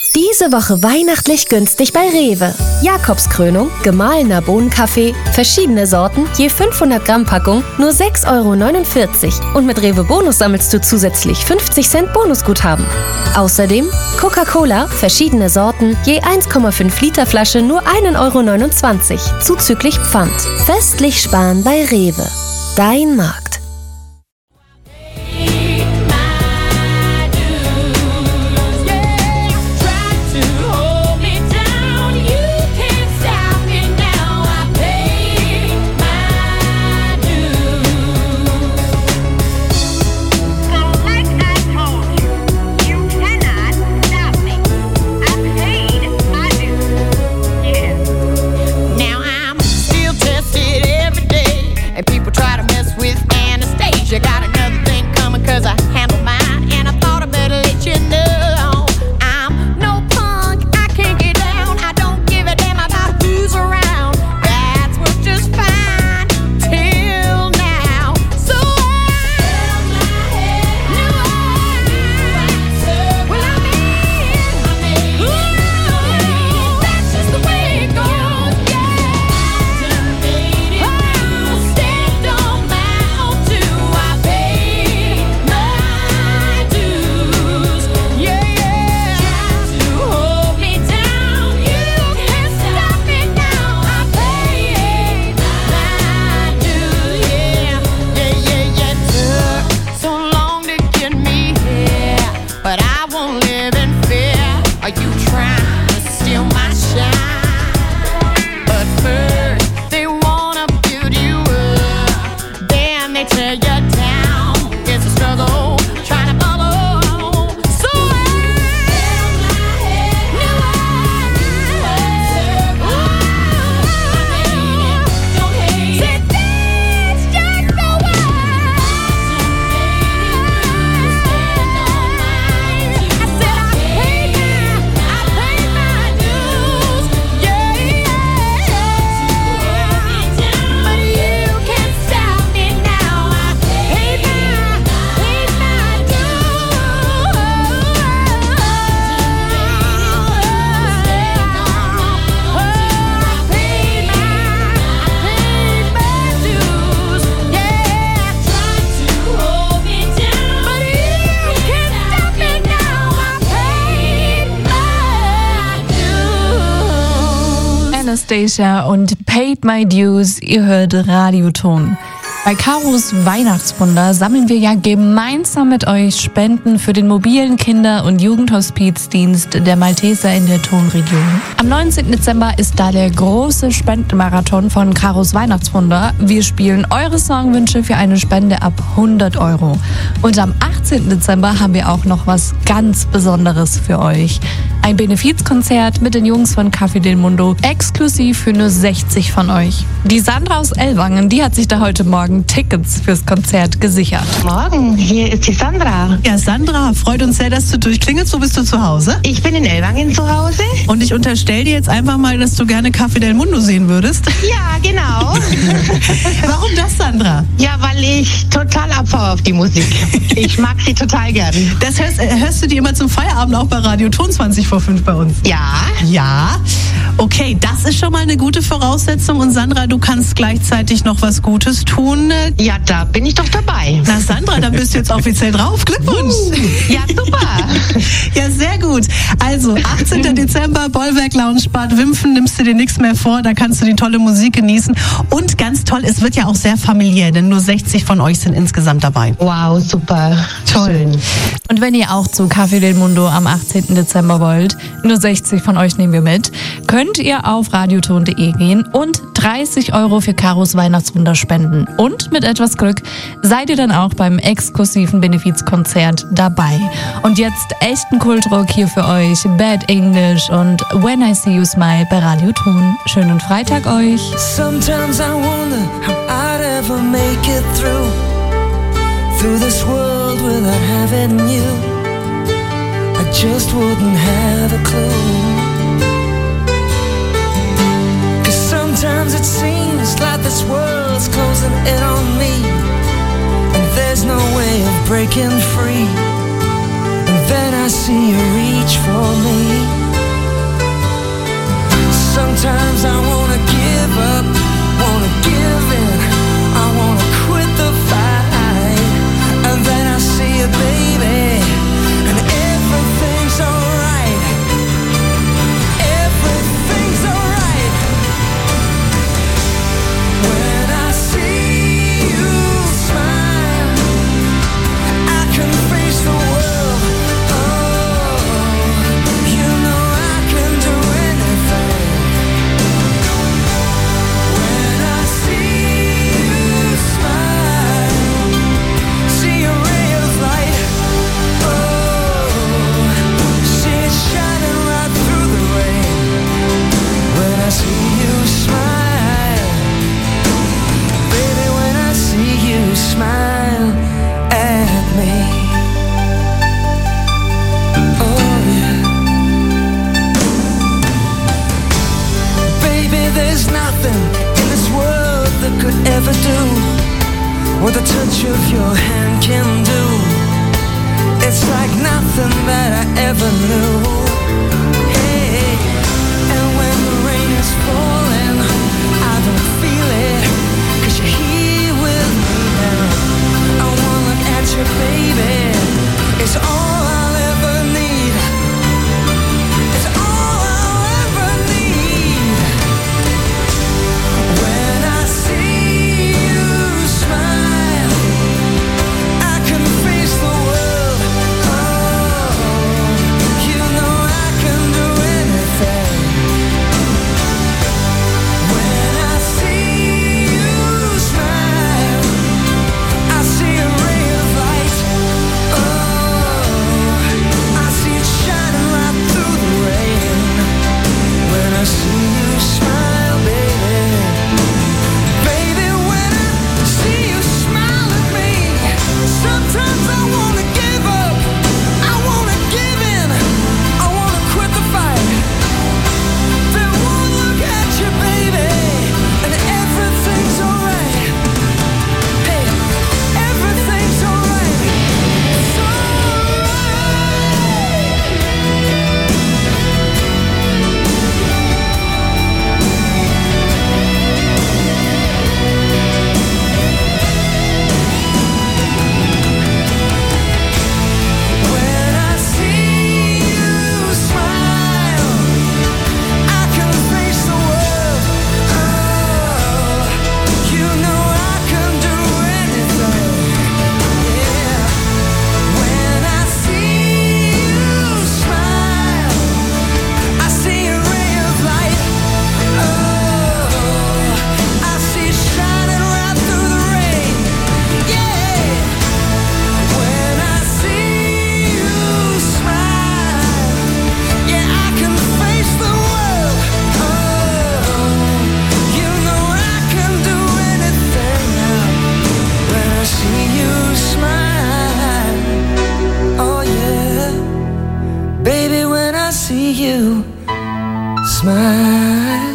Diese Woche weihnachtlich günstig bei Rewe. Jakobskrönung, gemahlener Bohnenkaffee, verschiedene Sorten, je 500 Gramm Packung, nur 6,49 €. Und mit Rewe Bonus sammelst du zusätzlich 50 Cent Bonusguthaben. Außerdem Coca-Cola, verschiedene Sorten, je 1,5 Liter Flasche, nur 1,29 €, zuzüglich Pfand. Festlich sparen bei Rewe. Dein Markt. Anastasia und Paid My Dues, ihr hört Radioton. Bei Karos Weihnachtswunder sammeln wir ja gemeinsam mit euch Spenden für den mobilen Kinder- und Jugendhospizdienst der Malteser in der Tonregion. Am 19. Dezember ist da der große Spendenmarathon von Karos Weihnachtswunder. Wir spielen eure Songwünsche für eine Spende ab 100 €. Und am 18. Dezember haben wir auch noch was ganz Besonderes für euch. Ein Benefizkonzert mit den Jungs von Café del Mundo, exklusiv für nur 60 von euch. Die Sandra aus Ellwangen, die hat sich da heute Morgen Tickets fürs Konzert gesichert. Morgen, hier ist die Sandra. Ja, Sandra, freut uns sehr, dass du durchklingelst. Wo bist du zu Hause? Ich bin in Ellwangen zu Hause. Und ich unterstelle dir jetzt einfach mal, dass du gerne Café del Mundo sehen würdest. Ja, genau. Warum das, Sandra? Ja, weil ich total abfahre auf die Musik. Ich mag sie total gern. Das hörst du die immer zum Feierabend auch bei Radio Ton 20 vor 5 bei uns? Ja. Ja. Okay, das ist schon mal eine gute Voraussetzung. Und Sandra, du kannst gleichzeitig noch was Gutes tun. Ja, da bin ich doch dabei. Na Sandra, dann bist du jetzt offiziell drauf. Glückwunsch. Ja, super. Ja, sehr gut. Also, 18. Dezember, Bollwerk Lounge Bad Wimpfen, nimmst du dir nichts mehr vor. Da kannst du die tolle Musik genießen. Und ganz toll, es wird ja auch sehr familiär, denn nur 60 von euch sind insgesamt dabei. Wow, super. Toll. Schön. Und wenn ihr auch zu Café del Mundo am 18. Dezember wollt, nur 60 von euch nehmen wir mit, könnt ihr auf radioton.de gehen und 30 € für Karos Weihnachtswunder spenden. Und mit etwas Glück seid ihr dann auch beim exklusiven Benefizkonzert dabei. Und jetzt echten Kultrock hier für euch, Bad English und When I See You Smile bei Radioton. Schönen Freitag euch. Sometimes I wonder how I'd ever make it through this world without having you. I just wouldn't have a clue. 'Cause sometimes it seems like this world's closing in on me, and there's no way of breaking free. And then I see you reach for me. could ever do, what the touch of your hand can do. It's like nothing that I ever knew. Hey, and when the rain is falling, I don't feel it, 'cause you're here with me now. I wanna look at you, baby. It's all I'll ever need. It's all I'll ever need. When I see you smile, I can face the world. Oh, you know I can do anything. When I see you smile, I see a ray of light. Oh, I see it shining right through the rain. When I see you smile, baby. Baby, when I see you smile at me, sometimes I wanna give up, I wanna give in, I wanna quit the fight. Then one look at you, baby, and everything's alright. Hey, everything's alright. It's when I see you smile, I can face the world. Oh, you know I can do anything. Yeah. When I see you smile, I see a ray of light. Oh, I see it shining right through the rain. Yeah. When I see you smile, yeah, I can face the world. Oh, you know I can do anything now. When I see you smile, oh yeah, baby, when I see you smile,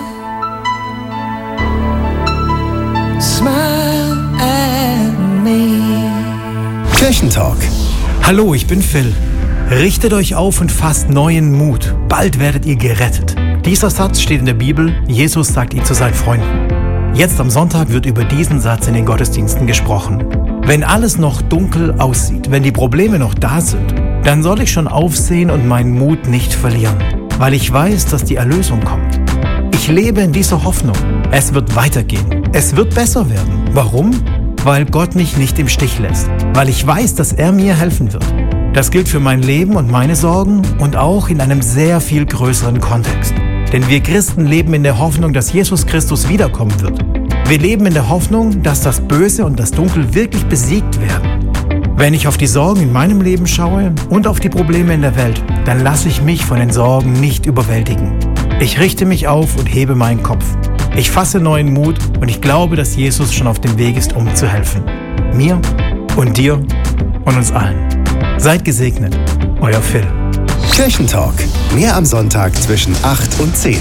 smile at me. Kirchentalk. Hallo, ich bin Phil. Richtet euch auf und fasst neuen Mut. Bald werdet ihr gerettet. Dieser Satz steht in der Bibel. Jesus sagt ihn zu seinen Freunden. Jetzt am Sonntag wird über diesen Satz in den Gottesdiensten gesprochen. Wenn alles noch dunkel aussieht, wenn die Probleme noch da sind, dann soll ich schon aufsehen und meinen Mut nicht verlieren, weil ich weiß, dass die Erlösung kommt. Ich lebe in dieser Hoffnung. Es wird weitergehen. Es wird besser werden. Warum? Weil Gott mich nicht im Stich lässt. Weil ich weiß, dass er mir helfen wird. Das gilt für mein Leben und meine Sorgen und auch in einem sehr viel größeren Kontext. Denn wir Christen leben in der Hoffnung, dass Jesus Christus wiederkommen wird. Wir leben in der Hoffnung, dass das Böse und das Dunkel wirklich besiegt werden. Wenn ich auf die Sorgen in meinem Leben schaue und auf die Probleme in der Welt, dann lasse ich mich von den Sorgen nicht überwältigen. Ich richte mich auf und hebe meinen Kopf. Ich fasse neuen Mut und ich glaube, dass Jesus schon auf dem Weg ist, um zu helfen. Mir und dir und uns allen. Seid gesegnet, euer Phil. Kirchentalk. Mehr am Sonntag zwischen 8 und 10.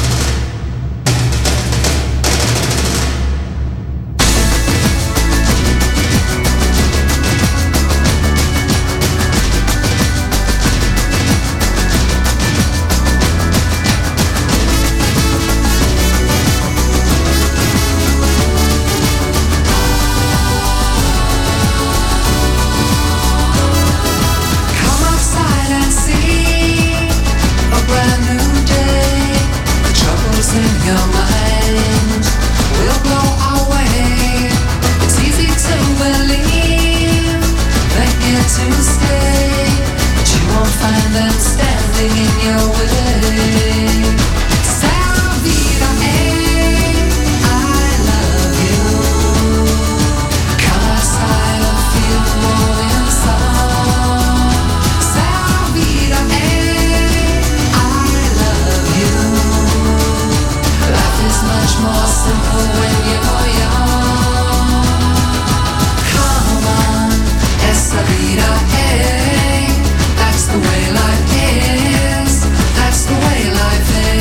Come outside and see a brand new day. The troubles in your mind will blow away. It's easy to believe they're here to stay, but you won't find them standing in your way. Sarah Vida, I love you. Come outside and feel the morning sun. Sarah Vida, I love you. Life is much more simple when you're young. Come on, esa vida, that's the way life is. That's the way life is.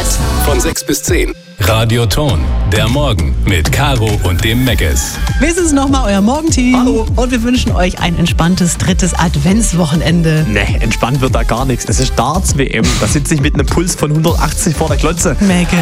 Bett. Von 6 bis 10. Radioton, der Morgen mit Caro und dem Meckes. Wir sind es nochmal, euer Morgenteam. Hallo. Und wir wünschen euch ein entspanntes 3. Adventswochenende. Nee, entspannt wird da gar nichts. Es ist Darts-WM. Da sitze ich mit einem Puls von 180 vor der Glotze. Meckes.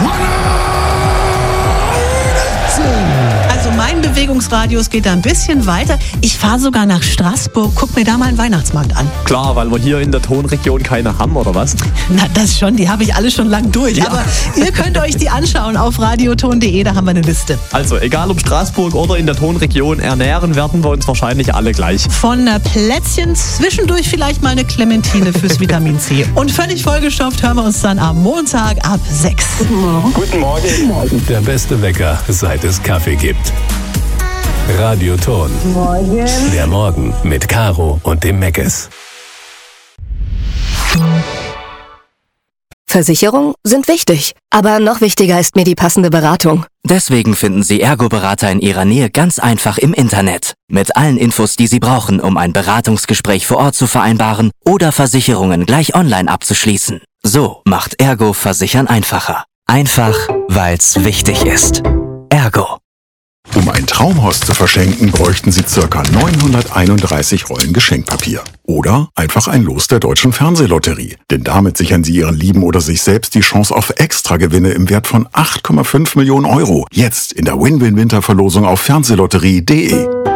Also mein Bewegungsradius geht da ein bisschen weiter. Ich fahre sogar nach Straßburg, guck mir da mal einen Weihnachtsmarkt an. Klar, weil wir hier in der Tonregion keine haben, oder was? Na, das schon, die habe ich alle schon lang durch. Ja. Aber ihr könnt euch die anschauen auf radioton.de, da haben wir eine Liste. Also, egal ob Straßburg oder in der Tonregion, ernähren werden wir uns wahrscheinlich alle gleich. Von Plätzchen, zwischendurch vielleicht mal eine Clementine fürs Vitamin C. Und völlig vollgestopft hören wir uns dann am Montag ab 6. Guten Morgen. Der beste Wecker, seit es Kaffee gibt. Radioton. Morgen. Der Morgen mit Caro und dem Meckes. Versicherungen sind wichtig, aber noch wichtiger ist mir die passende Beratung. Deswegen finden Sie Ergo-Berater in Ihrer Nähe ganz einfach im Internet. Mit allen Infos, die Sie brauchen, um ein Beratungsgespräch vor Ort zu vereinbaren oder Versicherungen gleich online abzuschließen. So macht Ergo Versichern einfacher. Einfach, weil's wichtig ist. Ergo. Um ein Traumhaus zu verschenken, bräuchten Sie ca. 931 Rollen Geschenkpapier. Oder einfach ein Los der Deutschen Fernsehlotterie. Denn damit sichern Sie Ihren Lieben oder sich selbst die Chance auf Extragewinne im Wert von 8,5 Millionen Euro. Jetzt in der Win-Win-Winterverlosung auf fernsehlotterie.de.